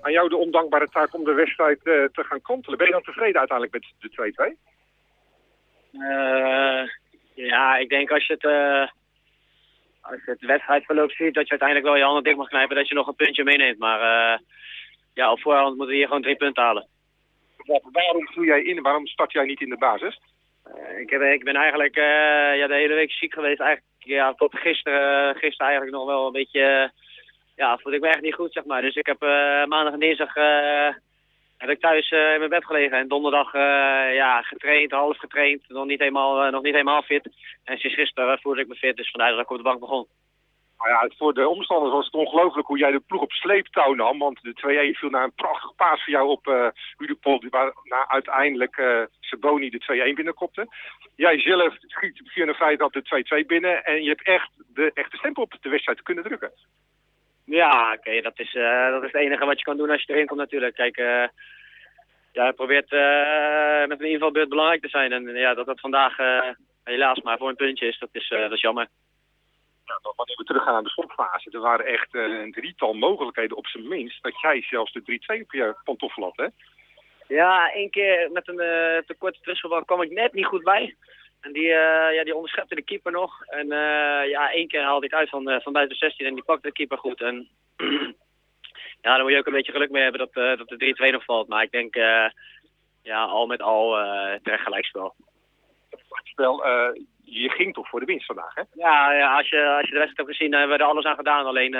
aan jou de ondankbare taak om de wedstrijd te gaan kantelen. Ben je dan tevreden uiteindelijk met de 2-2? Ja, ik denk als je het wedstrijdverloop ziet, dat je uiteindelijk wel je handen dicht mag knijpen dat je nog een puntje meeneemt. Maar ja, op voorhand moeten we hier gewoon 3 punten halen. Waarom viel jij in? Waarom start jij niet in de basis? Ik ben eigenlijk de hele week ziek geweest. Eigenlijk, ja, tot gisteren eigenlijk nog wel een beetje... ja, voelde ik me echt niet goed, zeg maar. Dus ik heb maandag en dinsdag heb ik thuis in mijn bed gelegen. En donderdag getraind, half getraind. Nog niet helemaal fit. En sinds gisteren voelde ik me fit. Dus vandaar dat ik op de bank begon. Nou ja, voor de omstanders was het ongelooflijk hoe jij de ploeg op sleeptouw nam. Want de 2-1 viel na een prachtig paas voor jou op Udepol. Waar uiteindelijk Saboni de 2-1 binnenkopte. Jij zelf schiet via een feit dat de 2-2 binnen. En je hebt echt de echte stempel op de wedstrijd kunnen drukken. Ja, oké, dat is het enige wat je kan doen als je erin komt natuurlijk. Kijk, je probeert met een invalbeurt belangrijk te zijn. En ja, dat vandaag helaas maar voor een puntje is, dat is jammer. Ja, wanneer we teruggaan aan de slotfase, er waren echt een 3-tal mogelijkheden op zijn minst. Dat jij zelfs de 3-2 op je pantoffel had, hè? Ja, 1 keer met een te korte tussenbal kwam ik net niet goed bij. En die onderschepte de keeper nog. En 1 keer haalde ik uit van buiten de 16 en die pakte de keeper goed. En ja, daar moet je ook een beetje geluk mee hebben dat de 3-2 nog valt. Maar ik denk, al met al terecht gelijkspel. Spel, je ging toch voor de winst vandaag, hè? Ja, als je de wedstrijd hebt gezien, hebben we er alles aan gedaan. Alleen,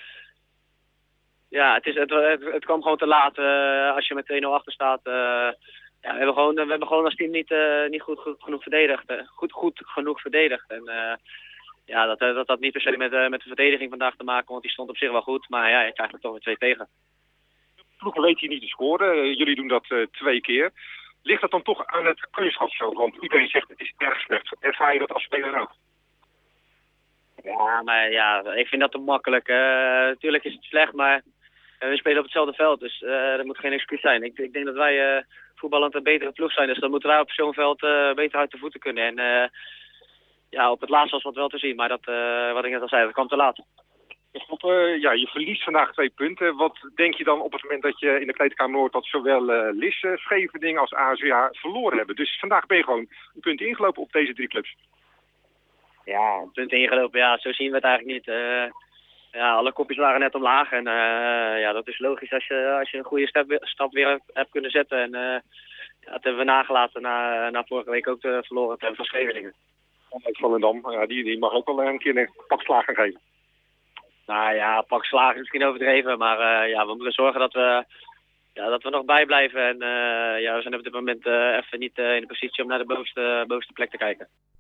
het kwam gewoon te laat als je met 2-0 achter staat. We hebben gewoon als team niet goed genoeg verdedigd. Goed genoeg verdedigd. En dat had niet per se met de verdediging vandaag te maken, want die stond op zich wel goed. Maar ja, je krijgt er toch weer 2 tegen. Ploegen weet je niet te scoren. Jullie doen dat 2 keer. Ligt dat dan toch aan het kunstschapsveld? Want iedereen zegt het is erg slecht. Ervaar je dat als speler ook? Ja, maar ja, ik vind dat te makkelijk. Natuurlijk is het slecht, maar we spelen op hetzelfde veld. Dus dat moet geen excuus zijn. Ik denk dat wij voetballend een betere ploeg zijn. Dus dan moeten wij op zo'n veld beter uit de voeten kunnen. En op het laatst was wat wel te zien. Maar dat, wat ik net al zei, dat kwam te laat. Je verliest vandaag 2 punten. Wat denk je dan op het moment dat je in de kleedkamer hoort dat zowel Lisse, Scheveningen als ASWA verloren hebben? Dus vandaag ben je gewoon een punt ingelopen op deze 3 clubs. Ja, een punt ingelopen. Ja, zo zien we het eigenlijk niet. Alle kopjes waren net omlaag. En dat is logisch als je een goede stap weer hebt kunnen zetten. En dat hebben we nagelaten na vorige week ook te verloren te hebben van Scheveningen. Volendam, die mag ook wel een keer een pak slaag gaan geven. Nou ja, pak slagen is misschien overdreven, maar we moeten zorgen dat we nog bijblijven. En we zijn op dit moment even niet in de positie om naar de bovenste plek te kijken.